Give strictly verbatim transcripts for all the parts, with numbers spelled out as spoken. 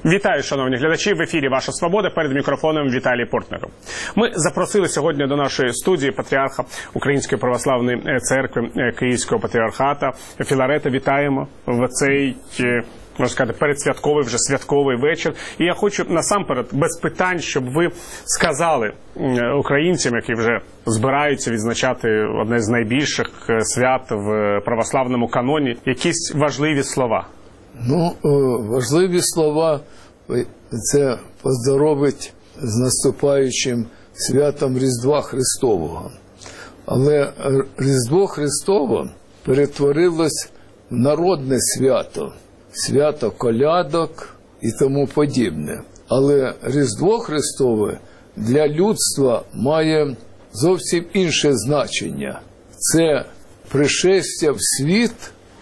Вітаю, шановні глядачі, в ефірі «Ваша Свобода», перед мікрофоном Віталій Портников. Ми запросили сьогодні до нашої студії патріарха Української Православної Церкви Київського Патріархата Філарета. Вітаємо в цей, можна сказати, передсвятковий, вже святковий вечір. І я хочу насамперед, без питань, щоб ви сказали українцям, які вже збираються відзначати одне з найбільших свят в православному каноні, якісь важливі слова. Ну, важливі слова – це поздоровить з наступаючим святом Різдва Христового. Але Різдво Христово перетворилось в народне свято, свято колядок і тому подібне. Але Різдво Христове для людства має зовсім інше значення. Це пришестя в світ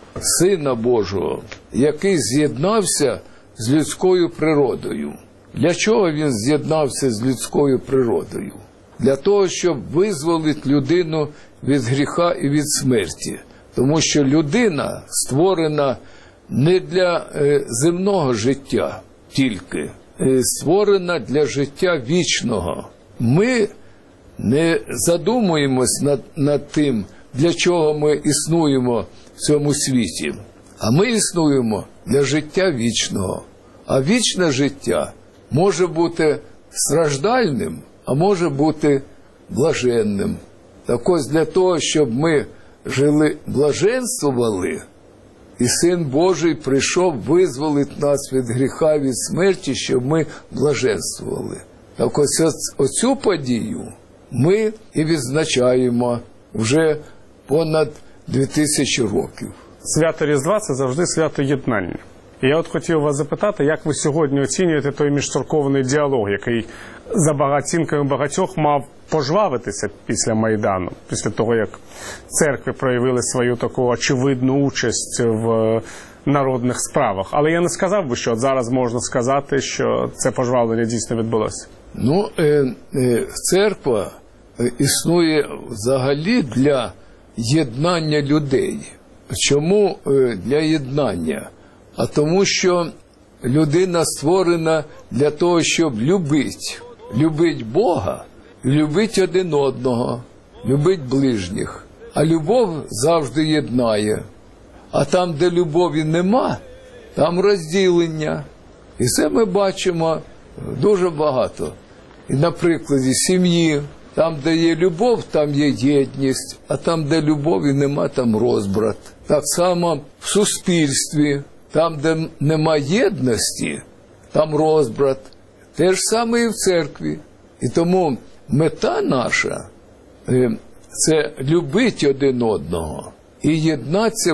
Сина Божого, який з'єднався з людською природою. Для чого він з'єднався з людською природою? Для того, щоб визволити людину від гріха і від смерті. Тому що людина створена не для земного життя тільки, створена для життя вічного. Ми не задумуємось над, над тим, для чого ми існуємо в цьому світі. А ми існуємо для життя вічного. А вічне життя може бути страждальним, а може бути блаженним. Так ось для того, щоб ми жили, блаженствували, і Син Божий прийшов визволити нас від гріха, від смерті, щоб ми блаженствували. Так ось оцю подію ми і відзначаємо вже понад дві тисячі років. Свято Різдва – це завжди свято єднання. І я от хотів вас запитати, як ви сьогодні оцінюєте той міжцерковний діалог, який за оцінками багатьох мав пожвавитися після Майдану, після того, як церкви проявили свою таку очевидну участь в народних справах. Але я не сказав би, що от зараз можна сказати, що це пожвавлення дійсно відбулося. Ну, е, е, церква існує взагалі для єднання людей. Чому для єднання? А тому, що людина створена для того, щоб любити. Любить Бога, любить один одного, любить ближніх. А любов завжди єднає. А там, де любові нема, там розділення. І це ми бачимо дуже багато. І на прикладі сім'ї. Там, де є любов, там є єдність, а там, де любові нема, там розбрат. Так само в суспільстві, там, де нема єдності, там розбрат. Те ж саме і в церкві. І тому мета наша – це любити один одного і єднатися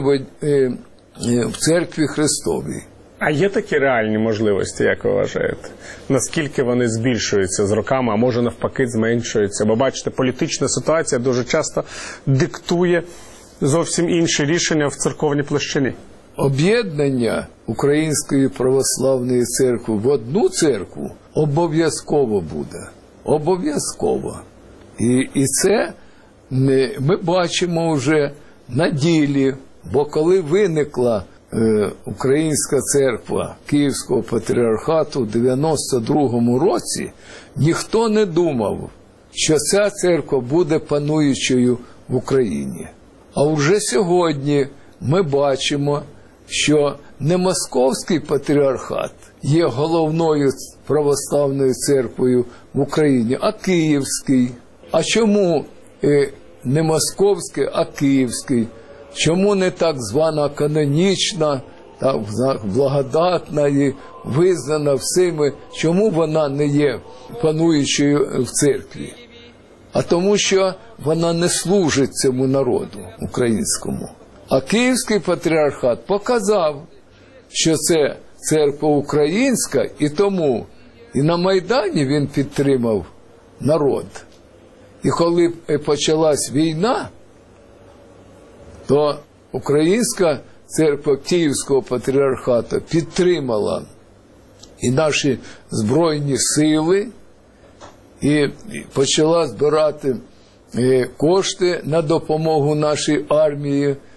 в церкві Христовій. А є такі реальні можливості, як ви вважаєте? Наскільки вони збільшуються з роками, а може навпаки зменшуються? Бо бачите, політична ситуація дуже часто диктує зовсім інші рішення в церковній площині. Об'єднання Української Православної Церкви в одну церкву обов'язково буде. Обов'язково. І, і це ми бачимо вже на ділі, бо коли виникла Українська церква Київського Патріархату в дев'яносто другому році, ніхто не думав, що ця церква буде пануючою в Україні. А вже сьогодні ми бачимо, що не Московський Патріархат є головною православною церквою в Україні, а Київський. А чому не Московський, а Київський? Чому не так звана канонічна, так благодатна і визнана всіми, чому вона не є пануючою в церкві? А тому, що вона не служить цьому народу українському. А Київський Патріархат показав, що це церква українська, і тому і на Майдані він підтримав народ. І коли почалась війна, то Українська церква Київського Патріархату підтримала і наші Збройні сили, і почала збирати кошти на допомогу нашій армії,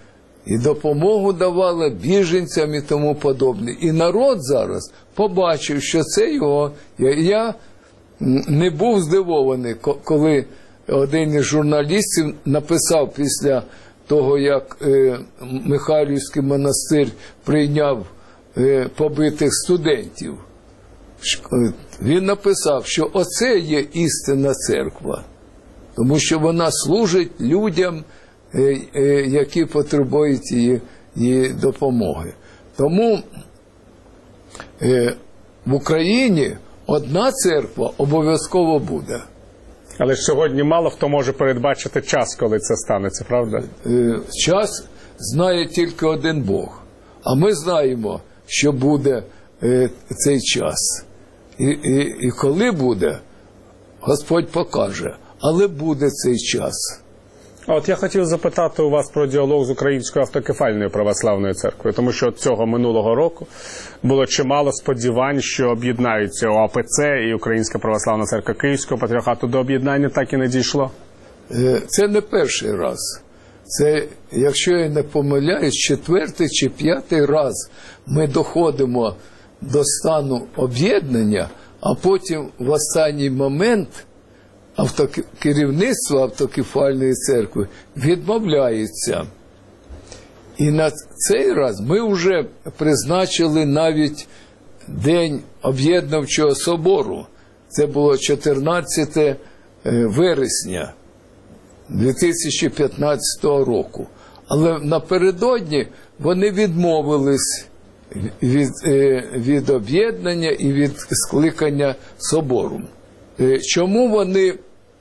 і допомогу давала біженцям і тому подобне. І народ зараз побачив, що це його. Я, я не був здивований, коли один із журналістів написав після того, як е, Михайлівський монастир прийняв е, побитих студентів. Він написав, що оце є істинна церква, тому що вона служить людям, е, е, які потребують її, її допомоги. Тому е, в Україні одна церква обов'язково буде. Але ж сьогодні мало хто може передбачити час, коли це станеться, правда? Е, час знає тільки один Бог. А ми знаємо, що буде е, цей час. І, і, і коли буде, Господь покаже. Але буде цей час. А от я хотів запитати у вас про діалог з Українською автокефальною православною церквою, тому що цього минулого року було чимало сподівань, що об'єднаються ОАПЦ і Українська православна церква Київського патріархату. До об'єднання так і не дійшло? Це не перший раз. Це, якщо я не помиляюсь, четвертий чи п'ятий раз ми доходимо до стану об'єднання, а потім в останній момент Автоке... керівництво автокефальної церкви відмовляється. І на цей раз ми вже призначили навіть День об'єднавчого собору. Це було чотирнадцяте вересня дві тисячі п'ятнадцятого року. Але напередодні вони відмовились від, від об'єднання і від скликання собору. Чому вони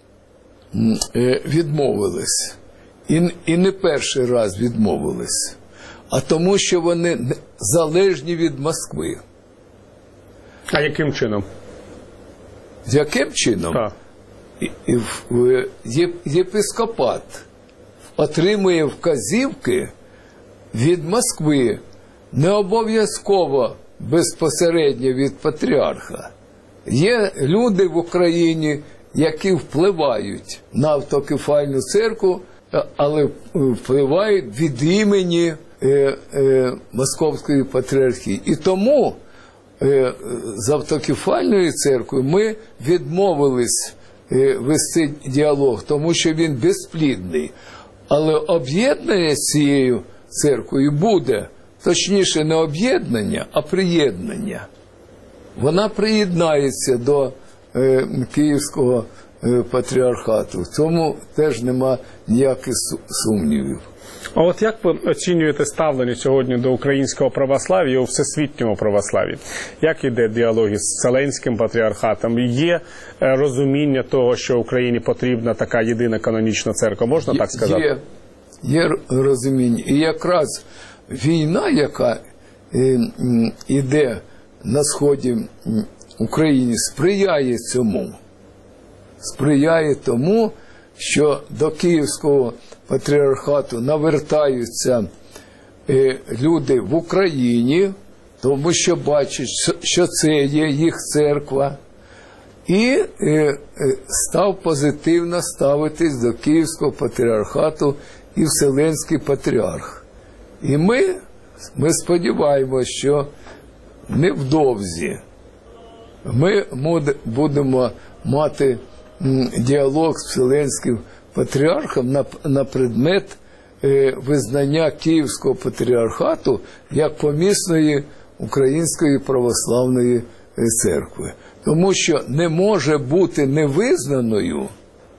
відмовились? І, і не перший раз відмовились. А тому, що вони залежні від Москви. А яким чином? Яким чином? Так. Єпископат отримує вказівки від Москви, не обов'язково безпосередньо від патріарха. Є люди в Україні, які впливають на автокефальну церкву, але впливають від імені е, е, Московської патріархії. І тому е, з автокефальною церквою ми відмовились е, вести діалог, тому що він безплідний. Але об'єднання з цією церквою буде, точніше не об'єднання, а приєднання. Вона приєднається до е, Київського е, патріархату. В цьому теж нема ніяких сумнівів. А от як ви оцінюєте ставлення сьогодні до українського православ'я у всесвітньому православ'ї? Як іде діалог із Вселенським патріархатом? Є розуміння того, що Україні потрібна така єдина канонічна церква? Можна є, так сказати? Є, є розуміння. І якраз війна, яка е, іде на сході України, сприяє цьому. Сприяє тому, що до Київського патріархату навертаються е, люди в Україні, тому що бачать, що це є їх церква, і е, е, став позитивно ставитись до Київського патріархату і Вселенський патріарх. І ми, ми сподіваємося, що невдовзі ми будемо мати діалог з Вселенським патріархом на, на предмет е, визнання Київського патріархату як помісної Української православної церкви. Тому що не може бути невизнаною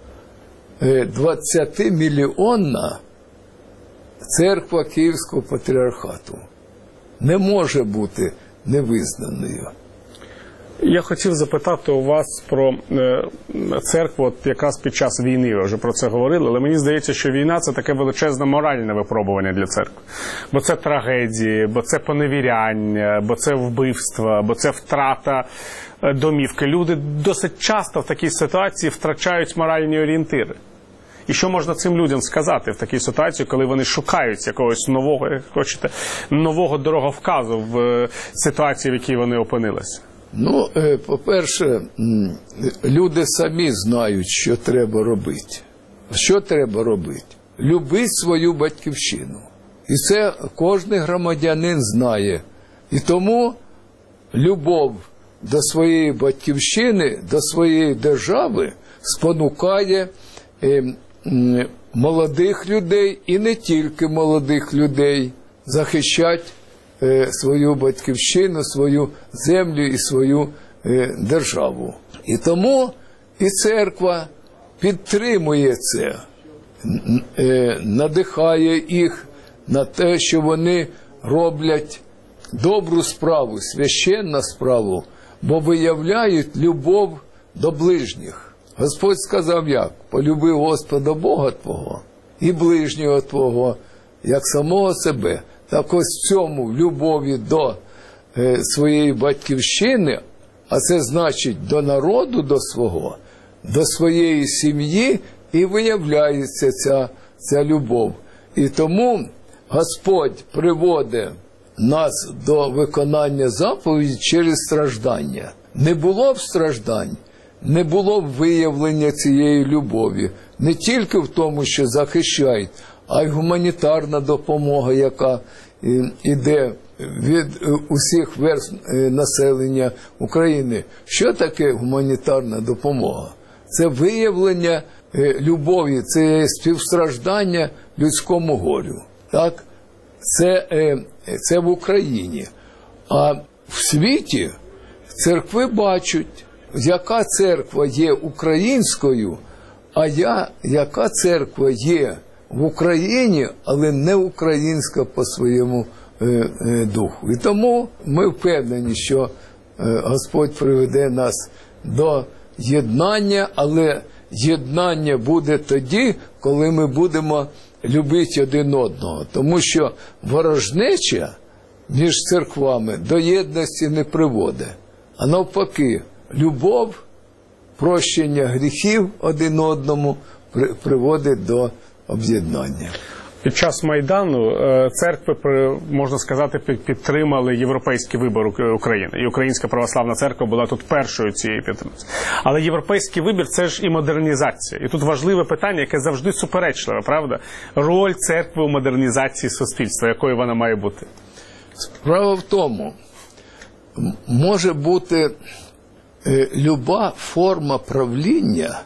е, двадцятимільйонна церква Київського патріархату. Не може бути невизнаною. Я хотів запитати у вас про е, церкву, от якраз під час війни, ви вже про це говорили, але мені здається, що війна – це таке величезне моральне випробування для церкви. Бо це трагедії, бо це поневіряння, бо це вбивства, бо це втрата домівки. Люди досить часто в такій ситуації втрачають моральні орієнтири. І що можна цим людям сказати в такій ситуації, коли вони шукають якогось нового, як хочете, нового дороговказу в ситуації, в якій вони опинилися? Ну, по-перше, люди самі знають, що треба робити. Що треба робити? Любити свою батьківщину. І це кожен громадянин знає. І тому любов до своєї батьківщини, до своєї держави спонукає е, м, молодих людей, і не тільки молодих людей, захищати е, свою батьківщину, свою землю і свою е, державу. І тому і церква підтримує це, е, надихає їх на те, що вони роблять добру справу, священну справу, бо виявляють любов до ближніх. Господь сказав як? Полюби Господа Бога твого і ближнього твого, як самого себе. Так ось в цьому, в любові до е, своєї батьківщини, а це значить до народу до свого, до своєї сім'ї, і виявляється ця, ця любов. І тому Господь приводить нас до виконання заповіді через страждання. Не було б страждань, не було б виявлення цієї любові. Не тільки в тому, що захищають, а й гуманітарна допомога, яка йде від усіх верств населення України. Що таке гуманітарна допомога? Це виявлення любові, це співстраждання людському горю. Так? Це, це в Україні. А в світі церкви бачать, яка церква є українською, а я, яка церква є в Україні, але не українська по своєму е, е, духу. І тому ми впевнені, що е, Господь приведе нас до єднання, але єднання буде тоді, коли ми будемо любити один одного. Тому що ворожнеча між церквами до єдності не приводить. А навпаки, любов, прощення гріхів один одному приводить до об'єднання. Під час Майдану церкви, можна сказати, підтримали європейський вибір України. І Українська православна церква була тут першою цієї підтримки. Але європейський вибір – це ж і модернізація. І тут важливе питання, яке завжди суперечливе, правда? Роль церкви у модернізації суспільства, якою вона має бути? Справа в тому, може бути е, люба форма правління,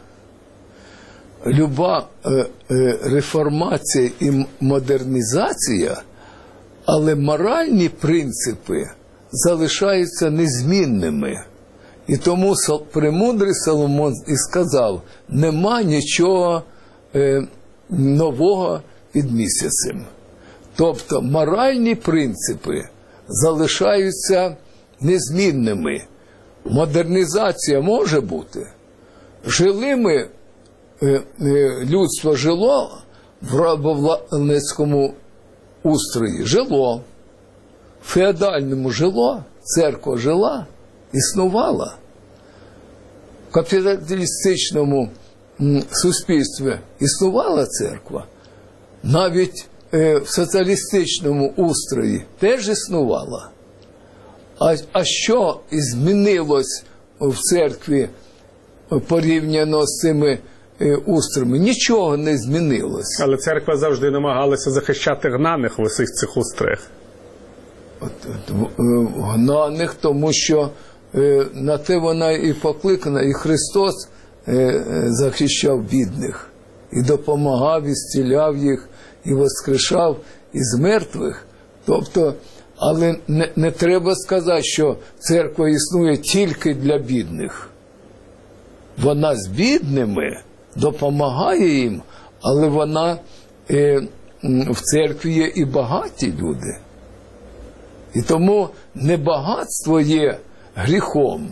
люба е, е, реформація і модернізація, але моральні принципи залишаються незмінними. І тому премудрий Соломон і сказав, нема нічого е, нового під місяцем. Тобто моральні принципи залишаються незмінними. Модернізація може бути. Жили ми, людство жило в рабовласницькому устрої, жило. В феодальному жило, церква жила, існувала. В капіталістичному суспільстві існувала церква. Навіть в соціалістичному устрої теж існувала. А, а що змінилось в церкві порівняно з цими е, устроями? Нічого не змінилось. Але церква завжди намагалася захищати гнаних в усіх цих устроях. От, от, гнаних, тому що е, на те вона і покликана, і Христос е, е, захищав бідних, і допомагав, і зціляв їх, і воскрешав із мертвих. Тобто, але не, не треба сказати, що церква існує тільки для бідних. Вона з бідними допомагає їм, але вона е, в церкві є і багаті люди. І тому не багатство є гріхом,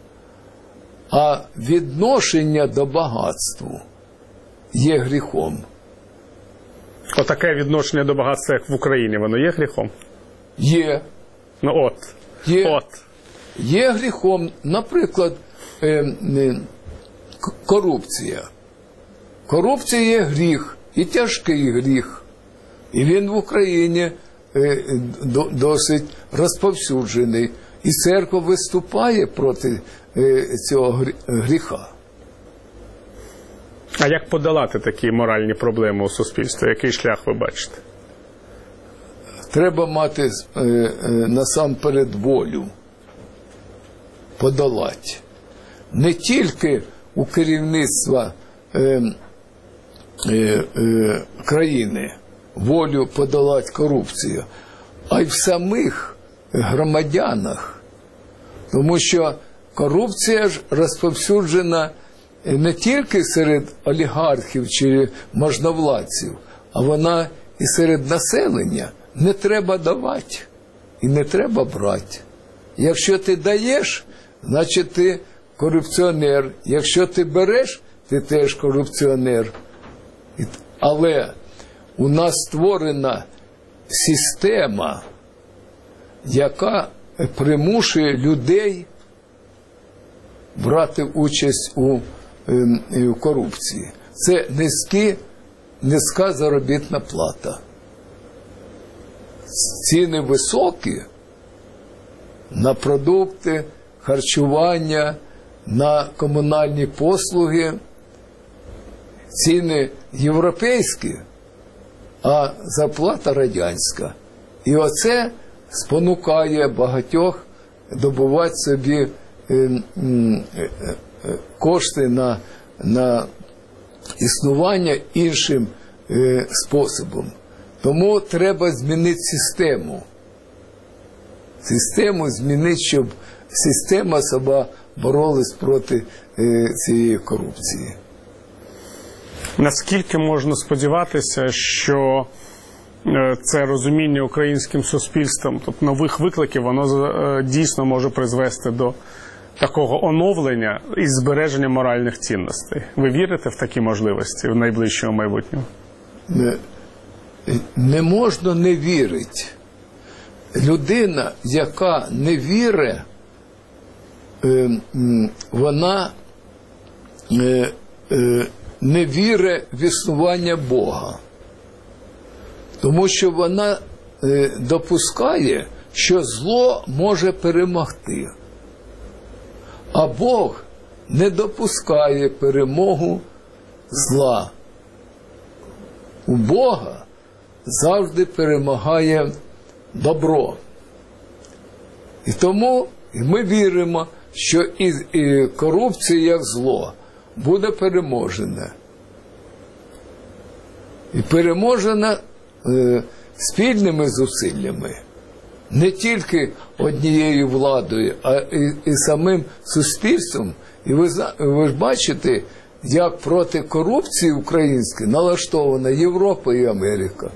а відношення до багатства є гріхом. Отаке відношення до багатства, як в Україні, воно є гріхом? Є. Ну от. Є, от. є гріхом, наприклад, е, е, корупція. Корупція є гріх, і тяжкий гріх. І він в Україні е, до, досить розповсюджений. І церква виступає проти е, цього гріха. А як подолати такі моральні проблеми у суспільстві? Який шлях ви бачите? треба мати е, е, насамперед волю подолати. Не тільки у керівництва е, е, е, країни волю подолати корупцію, а й в самих громадянах. Тому що корупція ж розповсюджена не тільки серед олігархів чи можновладців, а вона і серед населення. Не треба давати і не треба брати. Якщо ти даєш, значить ти корупціонер. Якщо ти береш, ти теж корупціонер. Але у нас створена система, яка примушує людей брати участь у, у корупції. Це низькі, низька заробітна плата. Ціни високі на продукти, харчування, на комунальні послуги. Ціни європейські, а зарплата радянська. І оце спонукає багатьох добувати собі кошти на, на існування іншим способом. Тому треба змінити систему. Систему змінити, щоб система сама боролась проти цієї корупції. Наскільки можна сподіватися, що це розуміння українським суспільством, тобто нових викликів, воно дійсно може призвести до такого оновлення і збереження моральних цінностей? Ви вірите в такі можливості в найближчому майбутньому? Не, не можна не вірити. Людина, яка не вірить, вона не вірить в існування Бога. Тому що вона допускає, що зло може перемогти. А Бог не допускає перемогу зла. У Бога завжди перемагає добро. І тому ми віримо, що і, і корупція як зло буде переможена. І переможена е, спільними зусиллями. Не тільки однією владою, а і, і самим суспільством. І ви, ви ж бачите, як проти корупції української налаштована Європа і Америка.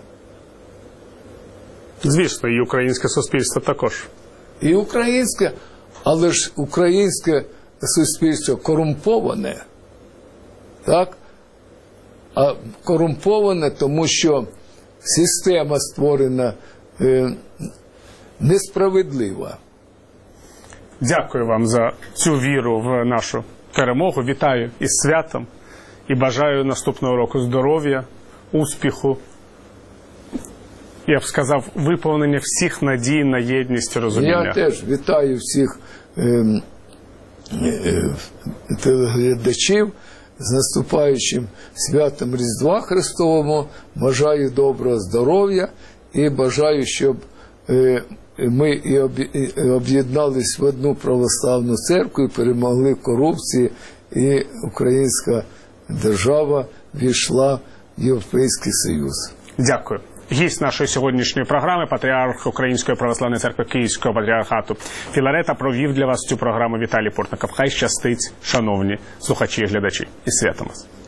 Звісно, і українське суспільство також. І українське, але ж українське суспільство корумповане, так? А корумповане, тому що система створена е, несправедлива. Дякую вам за цю віру в нашу перемогу. Вітаю із святом і бажаю наступного року здоров'я, успіху. Я б сказав, виповнення всіх надій на єдність і розуміння. Я теж вітаю всіх е, е, телеглядачів з наступаючим святом Різдва Христового. Бажаю доброго здоров'я і бажаю, щоб е, ми і об'єднались в одну православну церкву і перемогли корупцію, і українська держава війшла в Європейський Союз. Дякую. Гість нашої сьогоднішньої програми, патріарх Української православної церкви Київського патріархату Філарета, провів для вас цю програму Віталій Портников. Хай щастить, шановні слухачі і глядачі. І святом вас.